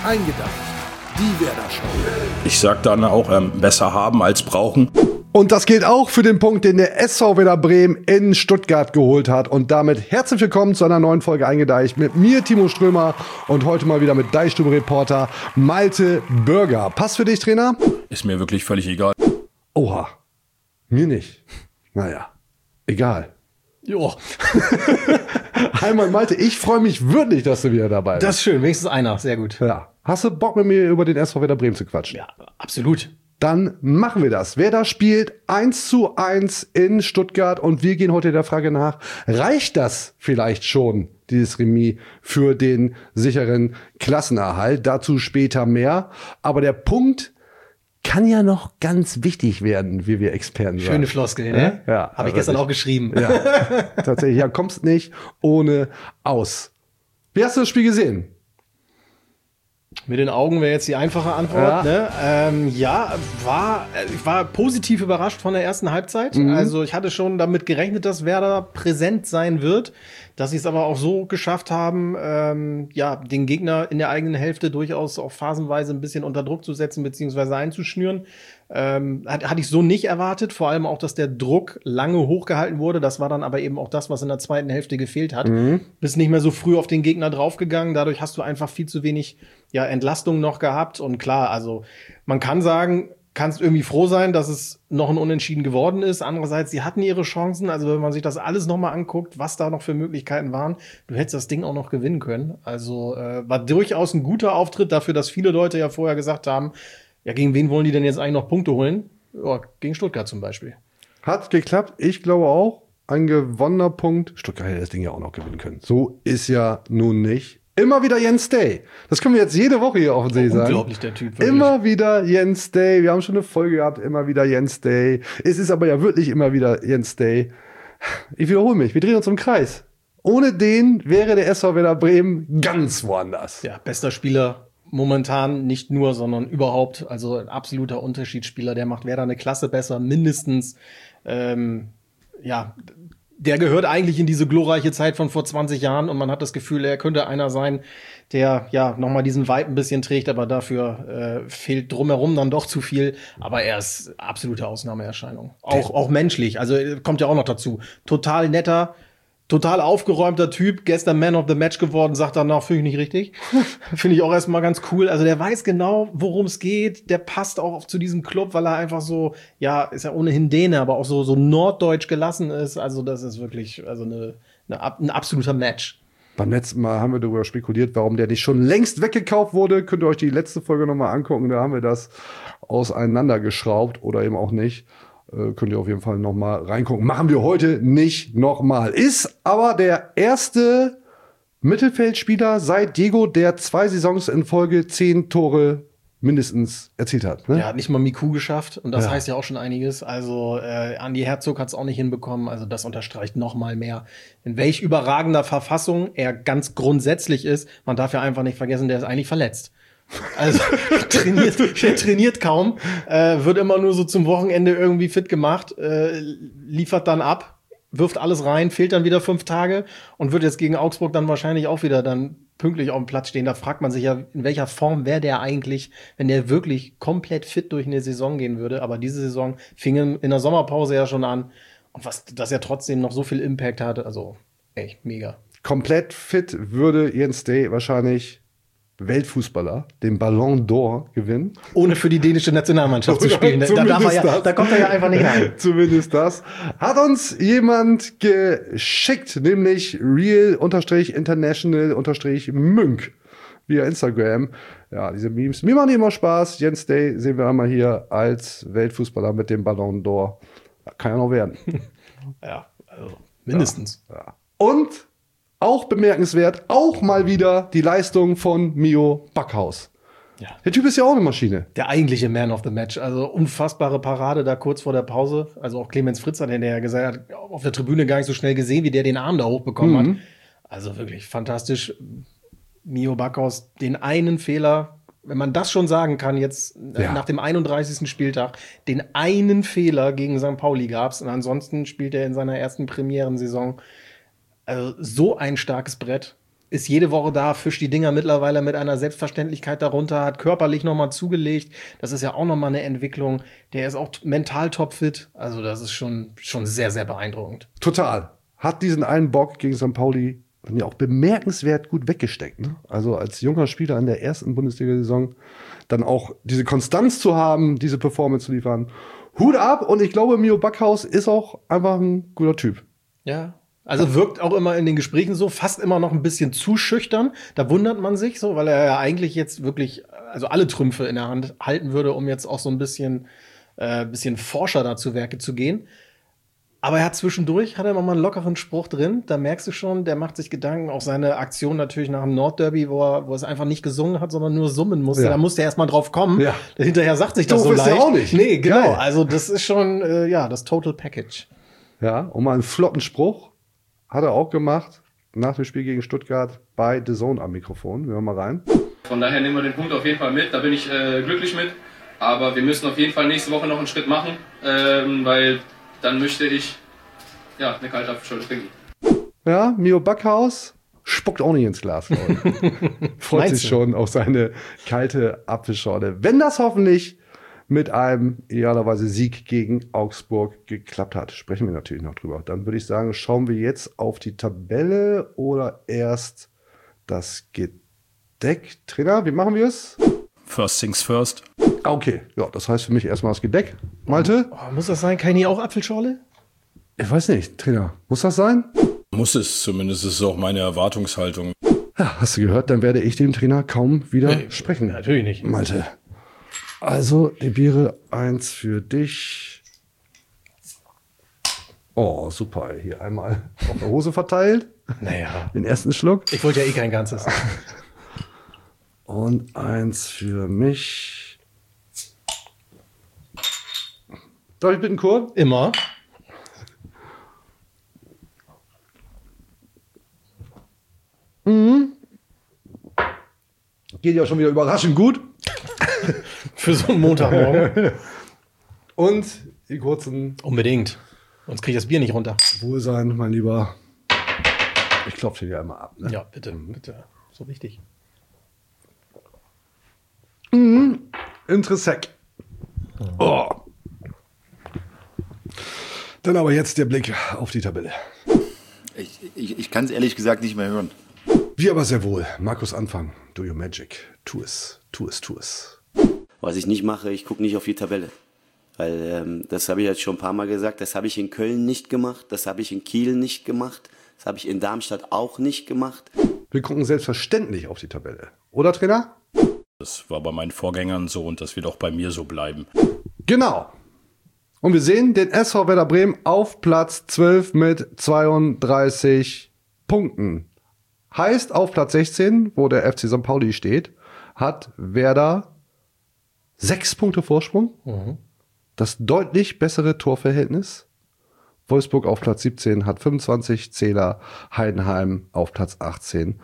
Eingedacht. Die Werder Show. Ich sag dann auch, besser haben als brauchen. Und das gilt auch für den Punkt, den der SV Werder Bremen in Stuttgart geholt hat. Und damit herzlich willkommen zu einer neuen Folge Eingedeicht mit mir, Timo Strömer, und heute mal wieder mit Deichstube-Reporter Malte Bürger. Passt für dich, Trainer? Ist mir wirklich völlig egal. Oha, mir nicht. Naja, egal. Jo. Einmal Malte, ich freue mich wirklich, dass du wieder dabei bist. Das ist schön, wenigstens einer, sehr gut. Ja. Hast du Bock mit mir über den SV Werder Bremen zu quatschen? Ja, absolut. Dann machen wir das. Werder spielt 1:1 in Stuttgart und wir gehen heute der Frage nach, reicht das vielleicht schon, dieses Remis, für den sicheren Klassenerhalt? Dazu später mehr. Aber der Punkt kann ja noch ganz wichtig werden, wie wir Experten sagen. Schöne Floskel, ne? Ja. Habe ich gestern auch geschrieben. Ja, tatsächlich. Ja, kommst nicht ohne aus. Wie hast du das Spiel gesehen? Mit den Augen wäre jetzt die einfache Antwort. Ja. Ne? Ich war positiv überrascht von der ersten Halbzeit. Also ich hatte schon damit gerechnet, dass Werder präsent sein wird. Dass sie es aber auch so geschafft haben, den Gegner in der eigenen Hälfte durchaus auch phasenweise ein bisschen unter Druck zu setzen beziehungsweise einzuschnüren. Hatte ich so nicht erwartet. Vor allem auch, dass der Druck lange hochgehalten wurde. Das war dann aber eben auch das, was in der zweiten Hälfte gefehlt hat. Bist nicht mehr so früh auf den Gegner draufgegangen. Dadurch hast du einfach viel zu wenig Entlastung noch gehabt. Und klar, also man kann sagen, kannst irgendwie froh sein, dass es noch ein Unentschieden geworden ist. Andererseits, sie hatten ihre Chancen. Also wenn man sich das alles nochmal anguckt, was da noch für Möglichkeiten waren, du hättest das Ding auch noch gewinnen können. Also war durchaus ein guter Auftritt dafür, dass viele Leute ja vorher gesagt haben, ja, gegen wen wollen die denn jetzt eigentlich noch Punkte holen? Ja, gegen Stuttgart zum Beispiel. Hat geklappt. Ich glaube auch. Ein gewonnener Punkt. Stuttgart hätte das Ding ja auch noch gewinnen können. So ist ja nun nicht. Immer wieder Jens Day. Das können wir jetzt jede Woche hier auf den See sagen. Unglaublich, der Typ. Wirklich. Immer wieder Jens Day. Wir haben schon eine Folge gehabt. Immer wieder Jens Day. Es ist aber ja wirklich immer wieder Jens Day. Ich wiederhole mich. Wir drehen uns im Kreis. Ohne den wäre der SV Werder Bremen ganz woanders. Ja, bester Spieler momentan, nicht nur, sondern überhaupt. Also ein absoluter Unterschiedsspieler. Der macht Werder eine Klasse besser, mindestens. Der gehört eigentlich in diese glorreiche Zeit von vor 20 Jahren und man hat das Gefühl, er könnte einer sein, der nochmal diesen Vibe ein bisschen trägt, aber dafür fehlt drumherum dann doch zu viel. Aber er ist absolute Ausnahmeerscheinung. Auch menschlich, also kommt ja auch noch dazu. Total netter, total aufgeräumter Typ, gestern Man of the Match geworden, sagt danach, finde ich nicht richtig. Finde ich auch erstmal ganz cool. Also der weiß genau, worum es geht. Der passt auch zu diesem Club, weil er einfach so, ist ja ohnehin Däne, aber auch so norddeutsch gelassen ist. Also das ist wirklich ein absoluter Match. Beim letzten Mal haben wir darüber spekuliert, warum der nicht schon längst weggekauft wurde. Könnt ihr euch die letzte Folge nochmal angucken. Da haben wir das auseinandergeschraubt oder eben auch nicht. Könnt ihr auf jeden Fall noch mal reingucken. Machen wir heute nicht noch mal. Ist aber der erste Mittelfeldspieler seit Diego, der 2 Saisons in Folge 10 Tore mindestens erzielt hat. Ne? Der hat nicht mal Miku geschafft und das heißt ja auch schon einiges. Also Andi Herzog hat es auch nicht hinbekommen. Also das unterstreicht noch mal mehr, in welch überragender Verfassung er ganz grundsätzlich ist. Man darf ja einfach nicht vergessen, der ist eigentlich verletzt. Also trainiert kaum, wird immer nur so zum Wochenende irgendwie fit gemacht, liefert dann ab, wirft alles rein, fehlt dann wieder 5 Tage und wird jetzt gegen Augsburg dann wahrscheinlich auch wieder dann pünktlich auf dem Platz stehen. Da fragt man sich ja, in welcher Form wäre der eigentlich, wenn der wirklich komplett fit durch eine Saison gehen würde. Aber diese Saison fing in der Sommerpause ja schon an und dass er trotzdem noch so viel Impact hatte, also echt mega. Komplett fit würde Jens Day wahrscheinlich Weltfußballer den Ballon d'Or gewinnen. Ohne für die dänische Nationalmannschaft zu spielen. Da kommt er ja einfach nicht rein. Zumindest das. Hat uns jemand geschickt, nämlich real-international-münk via Instagram. Ja, diese Memes. Mir machen die immer Spaß. Jens Day sehen wir einmal hier als Weltfußballer mit dem Ballon d'Or. Kann ja noch werden. Ja, also mindestens. Ja. Und auch bemerkenswert, auch mal wieder die Leistung von Mio Backhaus. Ja. Der Typ ist ja auch eine Maschine. Der eigentliche Man of the Match. Also unfassbare Parade da kurz vor der Pause. Also auch Clemens Fritz hat ja gesagt, hat auf der Tribüne gar nicht so schnell gesehen, wie der den Arm da hochbekommen hat. Also wirklich fantastisch. Mio Backhaus, den einen Fehler, wenn man das schon sagen kann, jetzt nach dem 31. Spieltag, den einen Fehler gegen St. Pauli gab's und ansonsten spielt er in seiner ersten Premierensaison. Also so ein starkes Brett. ist jede Woche da, fischt die Dinger mittlerweile mit einer Selbstverständlichkeit darunter, hat körperlich nochmal zugelegt. Das ist ja auch nochmal eine Entwicklung. Der ist auch mental topfit. Also das ist schon sehr, sehr beeindruckend. Total. Hat diesen einen Bock gegen St. Pauli dann ja auch bemerkenswert gut weggesteckt. Ne? Also als junger Spieler in der ersten Bundesliga-Saison dann auch diese Konstanz zu haben, diese Performance zu liefern. Hut ab, und ich glaube, Mio Backhaus ist auch einfach ein guter Typ. Ja. Also wirkt auch immer in den Gesprächen so, fast immer noch ein bisschen zu schüchtern. Da wundert man sich so, weil er ja eigentlich jetzt wirklich, also alle Trümpfe in der Hand halten würde, um jetzt auch so ein bisschen forscher da zu Werke zu gehen. Aber er hat zwischendurch, hat er immer mal einen lockeren Spruch drin. Da merkst du schon, der macht sich Gedanken. Auch seine Aktion natürlich nach dem Nordderby, wo er es einfach nicht gesungen hat, sondern nur summen musste. Ja. Da musste er erst mal drauf kommen. Ja. Hinterher sagt sich das so leicht. Auch nicht. Nee, genau. Geil. Also das ist schon, das Total Package. Ja, und mal einen flotten Spruch hat er auch gemacht nach dem Spiel gegen Stuttgart bei The Zone am Mikrofon. Wir hören mal rein. Von daher nehmen wir den Punkt auf jeden Fall mit. Da bin ich glücklich mit. Aber wir müssen auf jeden Fall nächste Woche noch einen Schritt machen, weil dann möchte ich eine kalte Apfelschorle trinken. Ja, Mio Backhaus spuckt auch nicht ins Glas. Freut sich schon auf seine kalte Apfelschorle. Wenn das hoffentlich mit einem idealerweise Sieg gegen Augsburg geklappt hat, sprechen wir natürlich noch drüber. Dann würde ich sagen, schauen wir jetzt auf die Tabelle oder erst das Gedeck. Trainer, wie machen wir es? First things first. Okay, ja, das heißt für mich erstmal das Gedeck. Malte? Muss das sein? Kann ich nie auch Apfelschorle? Ich weiß nicht, Trainer. Muss das sein? Muss es, zumindest ist es auch meine Erwartungshaltung. Ja, hast du gehört, dann werde ich dem Trainer kaum wieder sprechen. Natürlich nicht. Malte. Also, die Biere 1 für dich. Oh, super. Hier einmal auf der Hose verteilt. Naja. Den ersten Schluck. Ich wollte ja kein ganzes. Und 1 für mich. Darf ich bitten, Kurt? Immer. Geht ja schon wieder überraschend gut. Für so einen Montagmorgen. Und die kurzen. Unbedingt. Sonst kriege ich das Bier nicht runter. Wohlsein, mein Lieber. Ich klopfe dir ja immer ab. Ne? Ja, bitte, bitte. So wichtig. Interessant. Oh. Dann aber jetzt der Blick auf die Tabelle. Ich kann es ehrlich gesagt nicht mehr hören. Wie aber sehr wohl. Markus, Anfang. Do your magic. Tu es. Tu es. Tu es. Was ich nicht mache, ich gucke nicht auf die Tabelle. Weil das habe ich jetzt schon ein paar Mal gesagt, das habe ich in Köln nicht gemacht, das habe ich in Kiel nicht gemacht, das habe ich in Darmstadt auch nicht gemacht. Wir gucken selbstverständlich auf die Tabelle. Oder, Trainer? Das war bei meinen Vorgängern so und das wird auch bei mir so bleiben. Genau. Und wir sehen den SV Werder Bremen auf Platz 12 mit 32 Punkten. Heißt, auf Platz 16, wo der FC St. Pauli steht, hat Werder 6 Punkte Vorsprung. Das deutlich bessere Torverhältnis. Wolfsburg auf Platz 17 hat 25 Zähler. Heidenheim auf Platz 18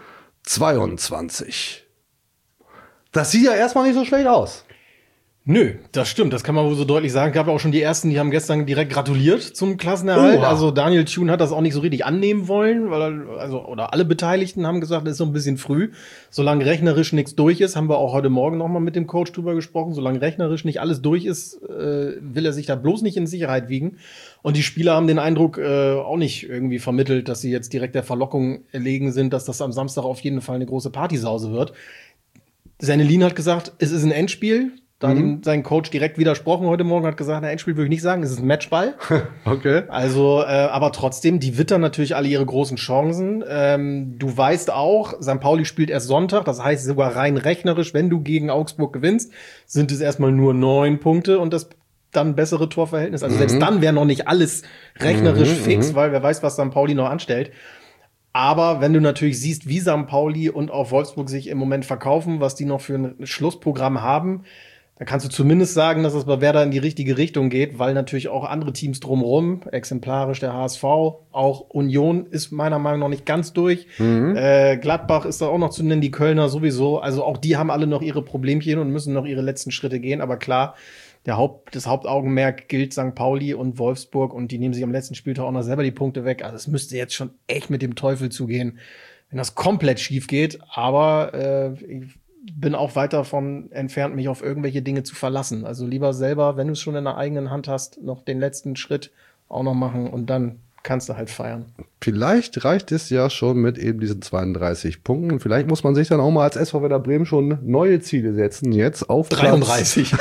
22. Das sieht ja erstmal nicht so schlecht aus. Nö, das stimmt, das kann man wohl so deutlich sagen. Gab ja auch schon die ersten, die haben gestern direkt gratuliert zum Klassenerhalt. Oha. Also Daniel Thune hat das auch nicht so richtig annehmen wollen, weil oder alle Beteiligten haben gesagt, das ist so ein bisschen früh. Solange rechnerisch nichts durch ist, haben wir auch heute Morgen noch mal mit dem Coach drüber gesprochen. Solange rechnerisch nicht alles durch ist, will er sich da bloß nicht in Sicherheit wiegen. Und die Spieler haben den Eindruck auch nicht irgendwie vermittelt, dass sie jetzt direkt der Verlockung erlegen sind, dass das am Samstag auf jeden Fall eine große Partysause wird. Sennelin hat gesagt, es ist ein Endspiel. Da hat ihm sein Coach direkt widersprochen heute Morgen, hat gesagt, ein Endspiel würde ich nicht sagen, es ist ein Matchball. Okay. Also, aber trotzdem, die wittern natürlich alle ihre großen Chancen. Du weißt auch, St. Pauli spielt erst Sonntag, das heißt sogar rein rechnerisch, wenn du gegen Augsburg gewinnst, sind es erstmal nur 9 Punkte und das dann bessere Torverhältnis. Also selbst dann wäre noch nicht alles rechnerisch fix, weil wer weiß, was St. Pauli noch anstellt. Aber wenn du natürlich siehst, wie St. Pauli und auch Wolfsburg sich im Moment verkaufen, was die noch für ein Schlussprogramm haben, dann kannst du zumindest sagen, dass es bei Werder in die richtige Richtung geht, weil natürlich auch andere Teams drumherum, exemplarisch der HSV, auch Union ist meiner Meinung nach noch nicht ganz durch. Gladbach ist da auch noch zu nennen, die Kölner sowieso. Also auch die haben alle noch ihre Problemchen und müssen noch ihre letzten Schritte gehen. Aber klar, das Hauptaugenmerk gilt St. Pauli und Wolfsburg und die nehmen sich am letzten Spieltag auch noch selber die Punkte weg. Also es müsste jetzt schon echt mit dem Teufel zugehen, wenn das komplett schief geht. Aber ich bin auch weit davon entfernt, mich auf irgendwelche Dinge zu verlassen. Also lieber selber, wenn du es schon in der eigenen Hand hast, noch den letzten Schritt auch noch machen und dann kannst du halt feiern. Vielleicht reicht es ja schon mit eben diesen 32 Punkten. Vielleicht muss man sich dann auch mal als SV Werder Bremen schon neue Ziele setzen. Jetzt auf 33.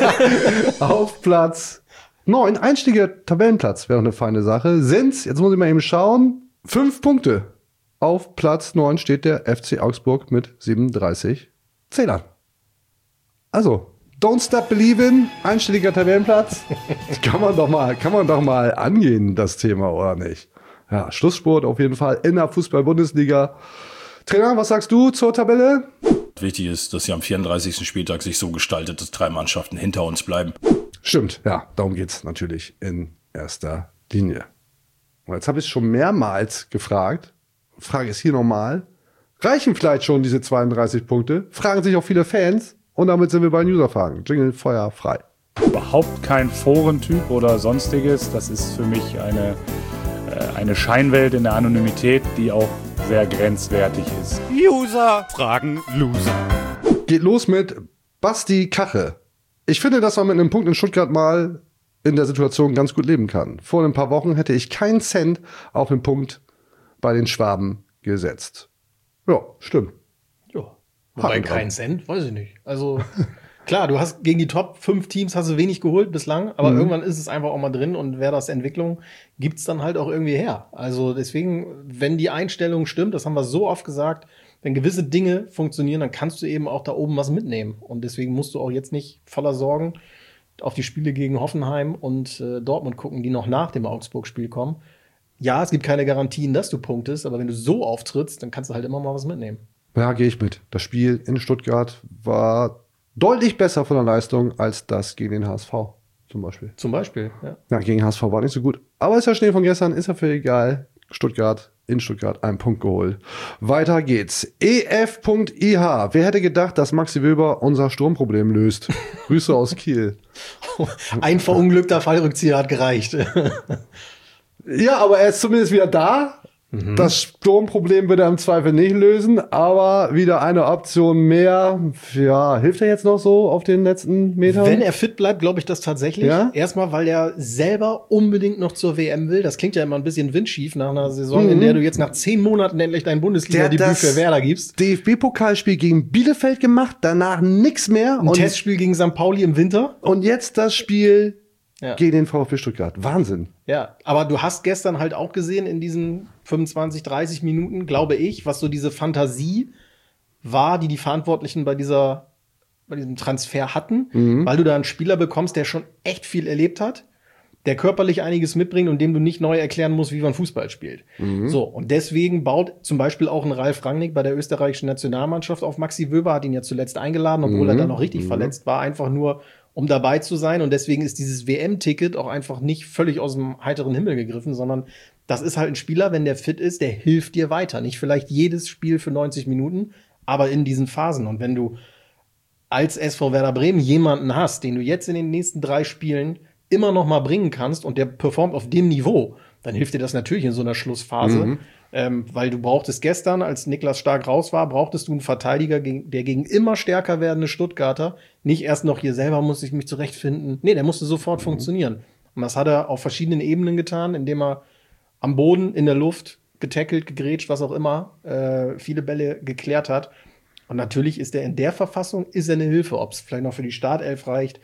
auf Platz 9. Einstieger Tabellenplatz wäre eine feine Sache. Sind's, jetzt muss ich mal eben schauen, 5 Punkte. Auf Platz 9 steht der FC Augsburg mit 37 Zählern. Also, don't stop believing, einstelliger Tabellenplatz. kann man doch mal angehen, das Thema, oder nicht? Ja, Schlussspurt auf jeden Fall in der Fußball-Bundesliga. Trainer, was sagst du zur Tabelle? Wichtig ist, dass sie am 34. Spieltag sich so gestaltet, dass 3 Mannschaften hinter uns bleiben. Stimmt, ja, darum geht's natürlich in erster Linie. Und jetzt habe ich es schon mehrmals gefragt. Frage ist hier nochmal. Reichen vielleicht schon diese 32 Punkte? Fragen sich auch viele Fans. Und damit sind wir bei den User-Fragen. Jingle, Feuer, frei. Überhaupt kein Forentyp oder sonstiges. Das ist für mich eine Scheinwelt in der Anonymität, die auch sehr grenzwertig ist. User fragen Loser. Geht los mit Basti Kache. Ich finde, dass man mit einem Punkt in Stuttgart mal in der Situation ganz gut leben kann. Vor ein paar Wochen hätte ich keinen Cent auf den Punkt bei den Schwaben gesetzt. Ja, stimmt. Ja. Wobei kein Cent, weiß ich nicht. Also klar, du hast gegen die Top 5 Teams hast du wenig geholt bislang, aber irgendwann ist es einfach auch mal drin und Werders Entwicklung gibt's dann halt auch irgendwie her. Also deswegen, wenn die Einstellung stimmt, das haben wir so oft gesagt, wenn gewisse Dinge funktionieren, dann kannst du eben auch da oben was mitnehmen. Und deswegen musst du auch jetzt nicht voller Sorgen auf die Spiele gegen Hoffenheim und Dortmund gucken, die noch nach dem Augsburg-Spiel kommen. Ja, es gibt keine Garantien, dass du punktest, aber wenn du so auftrittst, dann kannst du halt immer mal was mitnehmen. Ja, gehe ich mit. Das Spiel in Stuttgart war deutlich besser von der Leistung als das gegen den HSV zum Beispiel. Zum Beispiel, ja. Ja, gegen HSV war nicht so gut. Aber ist ja Schnee von gestern, ist ja völlig egal. In Stuttgart, einen Punkt geholt. Weiter geht's. EF.IH. Wer hätte gedacht, dass Maxi Wilber unser Sturmproblem löst? Grüße aus Kiel. Ein verunglückter Fallrückzieher hat gereicht. Ja, aber er ist zumindest wieder da. Das Sturmproblem wird er im Zweifel nicht lösen, aber wieder eine Option mehr. Ja, hilft er jetzt noch so auf den letzten Metern? Wenn er fit bleibt, glaube ich das tatsächlich. Ja? Erstmal, weil er selber unbedingt noch zur WM will. Das klingt ja immer ein bisschen windschief nach einer Saison, in der du jetzt nach 10 Monaten endlich dein Bundesliga-Debüt für Werder gibst. DFB-Pokalspiel gegen Bielefeld gemacht, danach nix mehr. Ein Testspiel gegen St. Pauli im Winter. Und jetzt das Spiel Ja. gegen den VfB Stuttgart. Wahnsinn. Ja, aber du hast gestern halt auch gesehen in diesen 25, 30 Minuten, glaube ich, was so diese Fantasie war, die Verantwortlichen bei diesem Transfer hatten, weil du da einen Spieler bekommst, der schon echt viel erlebt hat, der körperlich einiges mitbringt und dem du nicht neu erklären musst, wie man Fußball spielt. So, und deswegen baut zum Beispiel auch ein Ralf Rangnick bei der österreichischen Nationalmannschaft auf Maxi Wöber, hat ihn ja zuletzt eingeladen, obwohl er da noch richtig verletzt war, einfach nur um dabei zu sein. Und deswegen ist dieses WM-Ticket auch einfach nicht völlig aus dem heiteren Himmel gegriffen, sondern das ist halt ein Spieler, wenn der fit ist, der hilft dir weiter. Nicht vielleicht jedes Spiel für 90 Minuten, aber in diesen Phasen. Und wenn du als SV Werder Bremen jemanden hast, den du jetzt in den nächsten 3 Spielen immer noch mal bringen kannst und der performt auf dem Niveau, dann hilft dir das natürlich in so einer Schlussphase. Weil du brauchtest gestern, als Niklas Stark raus war, brauchtest du einen Verteidiger, der gegen immer stärker werdende Stuttgarter nicht erst noch hier selber muss ich mich zurechtfinden. Nee, der musste sofort funktionieren. Und das hat er auf verschiedenen Ebenen getan, indem er am Boden, in der Luft, getackelt, gegrätscht, was auch immer, viele Bälle geklärt hat. Und natürlich ist er in der Verfassung, ist er eine Hilfe. Ob es vielleicht noch für die Startelf reicht,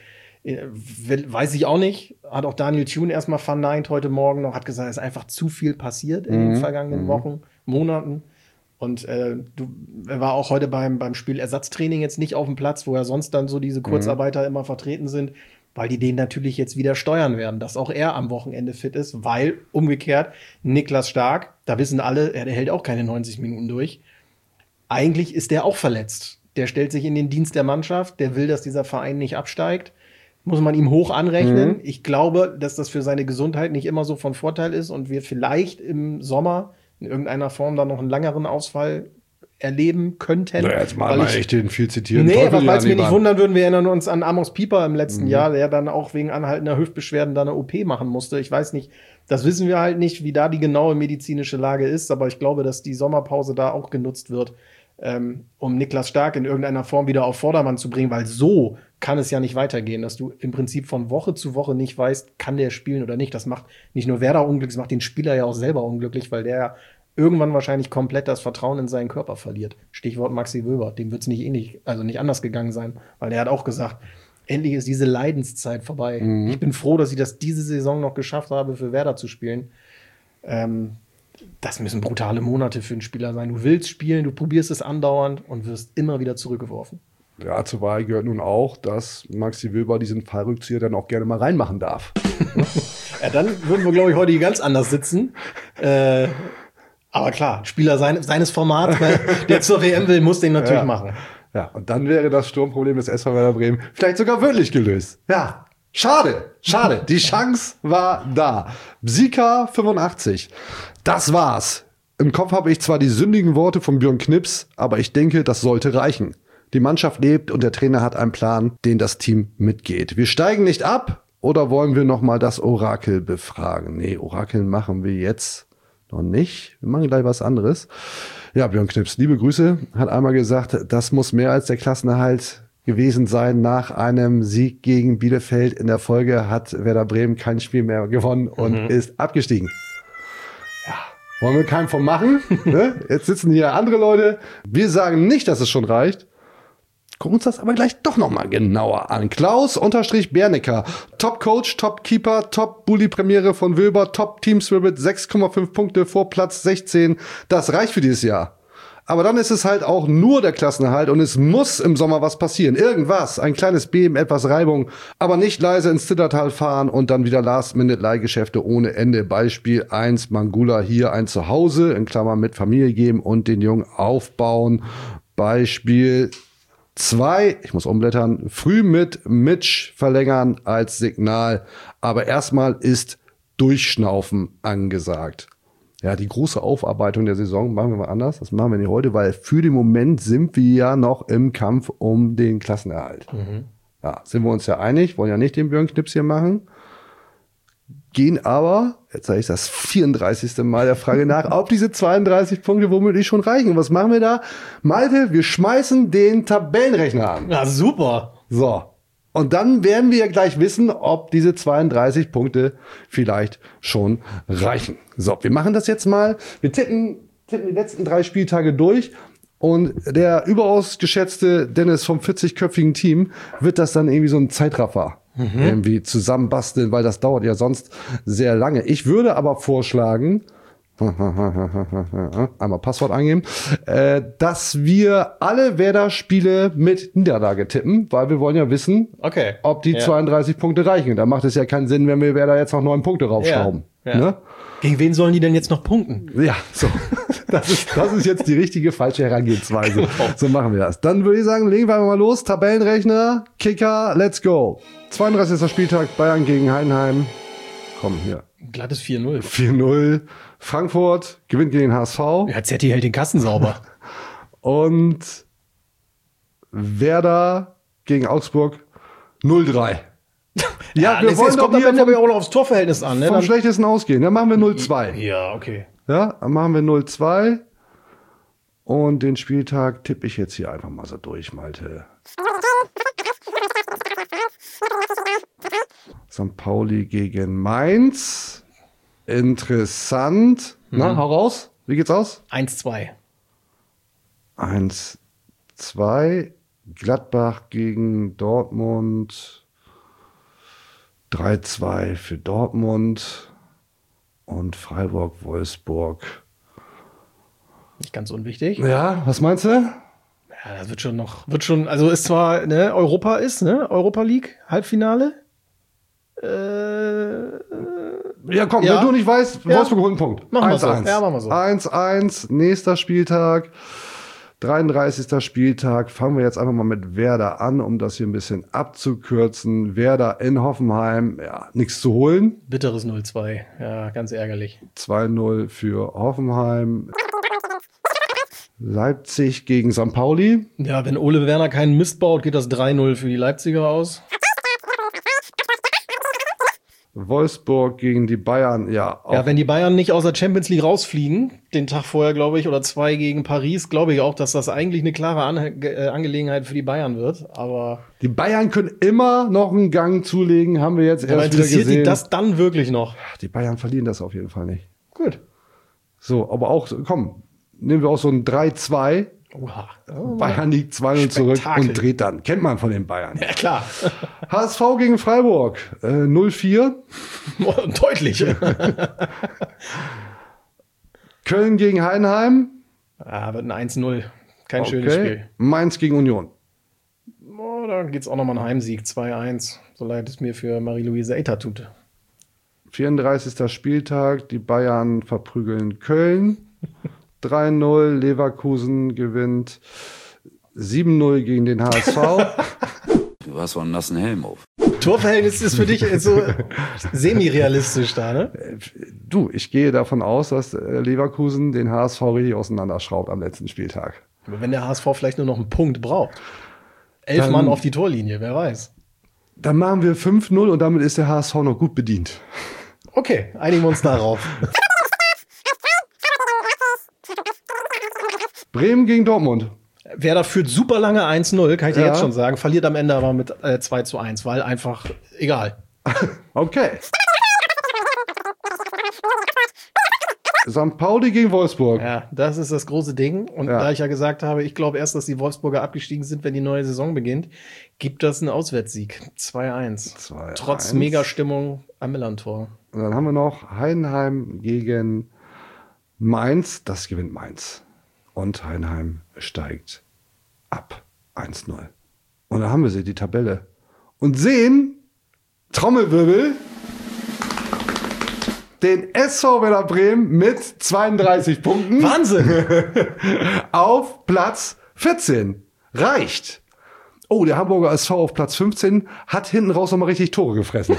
weiß ich auch nicht. Hat auch Daniel Thune erstmal verneint heute Morgen noch, hat gesagt, es ist einfach zu viel passiert in den vergangenen Wochen, Monaten. Und er war auch heute beim Spiel Ersatztraining jetzt nicht auf dem Platz, wo ja sonst dann so diese Kurzarbeiter immer vertreten sind, weil die den natürlich jetzt wieder steuern werden, dass auch er am Wochenende fit ist, weil umgekehrt Niklas Stark, da wissen alle, der hält auch keine 90 Minuten durch. Eigentlich ist der auch verletzt. Der stellt sich in den Dienst der Mannschaft, der will, dass dieser Verein nicht absteigt. Muss man ihm hoch anrechnen. Ich glaube, dass das für seine Gesundheit nicht immer so von Vorteil ist und wir vielleicht im Sommer in irgendeiner Form dann noch einen längeren Ausfall erleben könnten. Na, jetzt mal echt den viel zitierten Nee, Teufel was hier falls an wir die nicht Wand. wundern würden, wir erinnern uns an Amos Pieper im letzten Jahr, der dann auch wegen anhaltender Hüftbeschwerden da eine OP machen musste. Ich weiß nicht, das wissen wir halt nicht, wie da die genaue medizinische Lage ist, aber ich glaube, dass die Sommerpause da auch genutzt wird, um Niklas Stark in irgendeiner Form wieder auf Vordermann zu bringen, weil so kann es ja nicht weitergehen, dass du im Prinzip von Woche zu Woche nicht weißt, kann der spielen oder nicht. Das macht nicht nur Werder unglücklich, das macht den Spieler ja auch selber unglücklich, weil der irgendwann wahrscheinlich komplett das Vertrauen in seinen Körper verliert. Stichwort Maxi Wöber, dem wird es nicht anders gegangen sein, weil der hat auch gesagt, endlich ist diese Leidenszeit vorbei. Ich bin froh, dass ich das diese Saison noch geschafft habe, für Werder zu spielen. Das müssen brutale Monate für einen Spieler sein. Du willst spielen, du probierst es andauernd und wirst immer wieder zurückgeworfen. Ja, zur Wahrheit gehört nun auch, dass Maxi Wöber diesen Fallrückzieher dann auch gerne mal reinmachen darf. Ja, dann würden wir, glaube ich, heute ganz anders sitzen. Aber klar, Spieler seines Formats, der zur WM will, muss den natürlich machen. Ja, und dann wäre das Sturmproblem des SV Werder Bremen vielleicht sogar wirklich gelöst. Ja, schade. Die Chance war da. Sika 85. Das war's. Im Kopf habe ich zwar die sündigen Worte von Björn Knips, aber ich denke, das sollte reichen. Die Mannschaft lebt und der Trainer hat einen Plan, den das Team mitgeht. Wir steigen nicht ab, oder wollen wir noch mal das Orakel befragen? Nee, Orakel machen wir jetzt noch nicht. Wir machen gleich was anderes. Ja, Björn Knips, liebe Grüße, hat einmal gesagt, das muss mehr als der Klassenerhalt gewesen sein. Nach einem Sieg gegen Bielefeld in der Folge hat Werder Bremen kein Spiel mehr gewonnen und ist abgestiegen. Ja, wollen wir keinen von machen? Ne? Jetzt sitzen hier andere Leute. Wir sagen nicht, dass es schon reicht. Gucken uns das aber gleich doch noch mal genauer an. Klaus-Bernecker, Top-Coach, Top-Keeper, Top-Bully-Premiere von Wöber, Top-Team-Spirit, 6,5 Punkte vor Platz 16. Das reicht für dieses Jahr. Aber dann ist es halt auch nur der Klassenerhalt und es muss im Sommer was passieren. Irgendwas, ein kleines Beben, etwas Reibung, aber nicht leise ins Zittertal fahren und dann wieder Last-Minute-Leihgeschäfte ohne Ende. Beispiel 1, Mangula hier ein Zuhause, in Klammern mit Familie geben und den Jungen aufbauen. Beispiel 2, ich muss umblättern, früh mit Mitch verlängern als Signal. Aber erstmal ist Durchschnaufen angesagt. Ja, die große Aufarbeitung der Saison machen wir mal anders. Das machen wir nicht heute, weil für den Moment sind wir ja noch im Kampf um den Klassenerhalt. Ja, sind wir uns ja einig, wollen ja nicht den Björn Knips hier machen. Gehen aber, jetzt sage ich das 34. Mal der Frage nach, ob diese 32 Punkte womöglich schon reichen. Was machen wir da? Malte, wir schmeißen den Tabellenrechner an. Ja, super. So. Und dann werden wir gleich wissen, ob diese 32 Punkte vielleicht schon reichen. So, wir machen das jetzt mal. Wir tippen die letzten 3 Spieltage durch. Und der überaus geschätzte Dennis vom 40-köpfigen Team wird das dann irgendwie so ein Zeitraffer irgendwie zusammenbasteln, weil das dauert ja sonst sehr lange. Ich würde aber vorschlagen, einmal Passwort eingeben, dass wir alle Werder-Spiele mit Niederlage tippen, weil wir wollen ja wissen, ob die 32 Punkte reichen. Da macht es ja keinen Sinn, wenn wir Werder jetzt noch 9 Punkte raufschrauben. Ja. Ne? Gegen wen sollen die denn jetzt noch punkten? Ja, so. Das ist jetzt die richtige falsche Herangehensweise. So machen wir das. Dann würde ich sagen, legen wir mal los. Tabellenrechner, Kicker, let's go. 32. Spieltag, Bayern gegen Heidenheim. Komm, hier. Glattes 4-0. 4-0. Frankfurt gewinnt gegen den HSV. Ja, Zetti hält den Kasten sauber. Und Werder gegen Augsburg 0-3. Ja, wir wollen doch hier aber auch noch aufs Torverhältnis an. Ne? vom Schlechtesten ausgehen. Dann machen wir 0-2. Ja, okay. Ja, dann machen wir 0-2. Und den Spieltag tippe ich jetzt hier einfach mal so durch, Malte. St. Pauli gegen Mainz. Interessant. Na, hau raus. Wie geht's aus? 1-2. 1-2. Gladbach gegen Dortmund. 3-2 für Dortmund. Und Freiburg-Wolfsburg. Nicht ganz unwichtig. Ja, was meinst du? Ja, das wird schon, also ist zwar, ne, Europa League, Halbfinale. Ja, komm, Ja. wenn du nicht weißt, Ja. Wolfsburg holt einen Punkt. Machen wir so. 1-1. Ja, machen wir so. 1-1, nächster Spieltag. 33. Spieltag. Fangen wir jetzt einfach mal mit Werder an, um das hier ein bisschen abzukürzen. Werder in Hoffenheim, ja, nichts zu holen. Bitteres 0-2. Ja, ganz ärgerlich. 2-0 für Hoffenheim. Leipzig gegen St. Pauli. Ja, wenn Ole Werner keinen Mist baut, geht das 3-0 für die Leipziger aus. Wolfsburg gegen die Bayern, ja. Ja, wenn die Bayern nicht aus der Champions League rausfliegen, den Tag vorher, glaube ich, oder 2 gegen Paris, glaube ich auch, dass das eigentlich eine klare Angelegenheit für die Bayern wird. Aber die Bayern können immer noch einen Gang zulegen, haben wir jetzt erst wieder gesehen. Interessiert die das dann wirklich noch? Die Bayern verlieren das auf jeden Fall nicht. Gut. So, aber auch, komm, nehmen wir auch so ein 3-2. Oha. Bayern liegt 2-0 zurück und dreht dann. Kennt man von den Bayern. Ja, klar. HSV gegen Freiburg, 0-4. Deutlich. Köln gegen Heidenheim. Wird ein 1-0. Kein schönes Spiel. Mainz gegen Union. Da geht's auch nochmal ein Heimsieg. 2-1. So leid es mir für Marie-Louise Eiter tut. 34. Spieltag. Die Bayern verprügeln Köln. 3-0, Leverkusen gewinnt 7-0 gegen den HSV. Du hast so einen nassen Helm auf. Torverhältnis ist für dich so semi-realistisch da, ne? Du, ich gehe davon aus, dass Leverkusen den HSV richtig auseinanderschraubt am letzten Spieltag. Aber wenn der HSV vielleicht nur noch einen Punkt braucht. 11 Mann auf die Torlinie, wer weiß. Dann machen wir 5-0 und damit ist der HSV noch gut bedient. Okay, einigen wir uns darauf. Bremen gegen Dortmund. Werder führt super lange 1-0, kann ich dir jetzt schon sagen. Verliert am Ende aber mit 2-1, weil einfach egal. Okay. St. Pauli gegen Wolfsburg. Ja, das ist das große Ding. Und da ich ja gesagt habe, ich glaube erst, dass die Wolfsburger abgestiegen sind, wenn die neue Saison beginnt, gibt das einen Auswärtssieg. 2-1. Trotz Megastimmung am Millantor. Und dann haben wir noch Heidenheim gegen Mainz. Das gewinnt Mainz. Und Heidenheim steigt ab 1-0. Und da haben wir sie, die Tabelle. Und sehen, Trommelwirbel, den SV Werder Bremen mit 32 Punkten. Wahnsinn! Auf Platz 14. Reicht. Oh, der Hamburger SV auf Platz 15 hat hinten raus nochmal richtig Tore gefressen.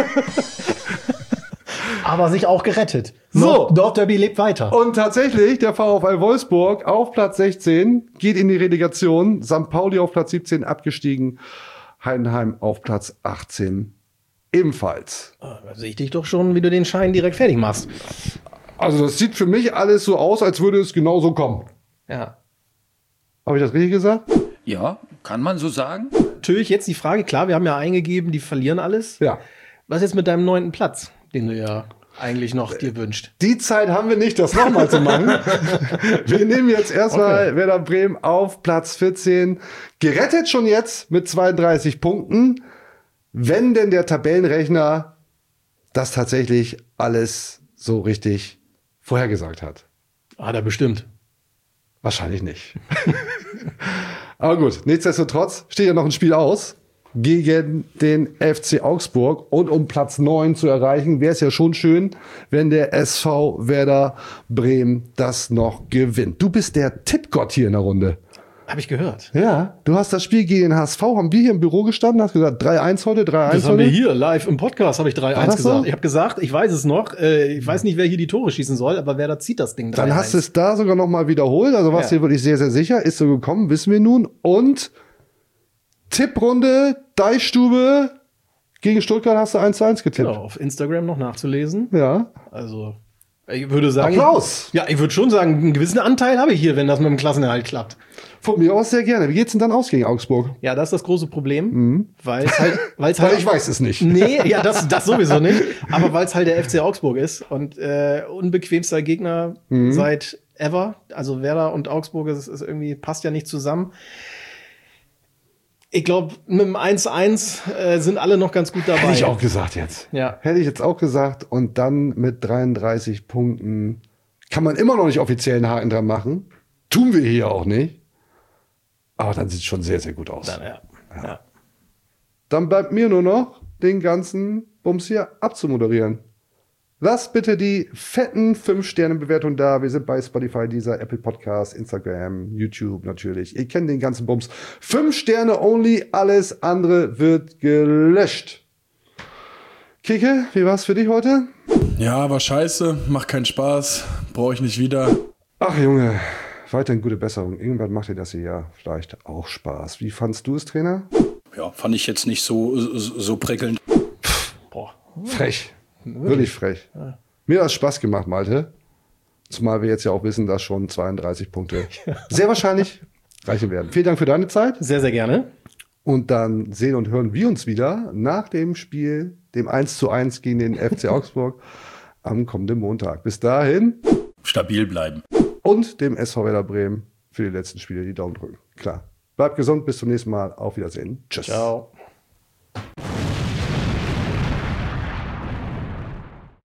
Aber sich auch gerettet. So. Nordderby lebt weiter. Und tatsächlich, der VfL Wolfsburg auf Platz 16 geht in die Relegation. St. Pauli auf Platz 17 abgestiegen. Heidenheim auf Platz 18 ebenfalls. Da sehe ich dich doch schon, wie du den Schein direkt fertig machst. Also das sieht für mich alles so aus, als würde es genauso kommen. Ja. Habe ich das richtig gesagt? Ja, kann man so sagen? Natürlich jetzt die Frage, klar, wir haben ja eingegeben, die verlieren alles. Ja. Was jetzt mit deinem 9. Platz, den du ja eigentlich noch dir wünscht? Die Zeit haben wir nicht, das nochmal zu machen. Wir nehmen jetzt erstmal Werder Bremen auf Platz 14. Gerettet schon jetzt mit 32 Punkten. Wenn denn der Tabellenrechner das tatsächlich alles so richtig vorhergesagt hat. Ah, da bestimmt. Wahrscheinlich nicht. Aber gut, nichtsdestotrotz steht ja noch ein Spiel aus gegen den FC Augsburg. Und um Platz 9 zu erreichen, wäre es ja schon schön, wenn der SV Werder Bremen das noch gewinnt. Du bist der Tippgott hier in der Runde. Habe ich gehört. Ja, du hast das Spiel gegen den HSV, haben wir hier im Büro gestanden, hast gesagt 3-1 heute, 3-1 Das heute. haben wir hier live im Podcast, habe ich 3-1 gesagt. So? Ich habe gesagt, ich weiß es noch, ich weiß nicht, wer hier die Tore schießen soll, aber wer da zieht das Ding 3-1. Dann hast du es da sogar noch mal wiederholt, also warst hier wirklich sehr, sehr sicher. Ist so gekommen, wissen wir nun. Und Tipprunde, Deichstube gegen Stuttgart hast du 1-1 getippt. Genau, auf Instagram noch nachzulesen. Ja. Also, ich würde sagen... Applaus! Ja, ich würde schon sagen, einen gewissen Anteil habe ich hier, wenn das mit dem Klassenerhalt klappt. Von mir aus sehr gerne. Wie geht's denn dann aus gegen Augsburg? Ja, das ist das große Problem, weil es halt... Weil ich weiß es nicht. Nee, ja, das sowieso nicht. Aber weil es halt der FC Augsburg ist und unbequemster Gegner seit ever. Also Werder und Augsburg ist irgendwie, passt ja nicht zusammen. Ich glaube, mit dem 1-1 sind alle noch ganz gut dabei. Hätte ich auch gesagt jetzt. Ja. Hätte ich jetzt auch gesagt. Und dann mit 33 Punkten kann man immer noch nicht offiziell einen Haken dran machen. Tun wir hier auch nicht. Aber dann sieht es schon sehr, sehr gut aus. Dann, ja. Dann bleibt mir nur noch, den ganzen Bums hier abzumoderieren. Lasst bitte die fetten 5-Sterne-Bewertungen da. Wir sind bei Spotify, Deezer, Apple Podcasts, Instagram, YouTube natürlich. Ihr kennt den ganzen Bums. 5 Sterne only, alles andere wird gelöscht. Kike, wie war's für dich heute? Ja, war scheiße, macht keinen Spaß, brauche ich nicht wieder. Ach Junge, weiterhin gute Besserung. Irgendwann macht dir das hier ja vielleicht auch Spaß. Wie fandst du es, Trainer? Ja, fand ich jetzt nicht so prickelnd. Boah. Frech. Wirklich frech. Ja. Mir hat es Spaß gemacht, Malte. Zumal wir jetzt ja auch wissen, dass schon 32 Punkte sehr wahrscheinlich reichen werden. Vielen Dank für deine Zeit. Sehr, sehr gerne. Und dann sehen und hören wir uns wieder nach dem Spiel, dem 1:1 gegen den FC Augsburg am kommenden Montag. Bis dahin. Stabil bleiben. Und dem SV Werder Bremen für die letzten Spiele die Daumen drücken. Klar. Bleibt gesund, bis zum nächsten Mal. Auf Wiedersehen. Tschüss. Ciao.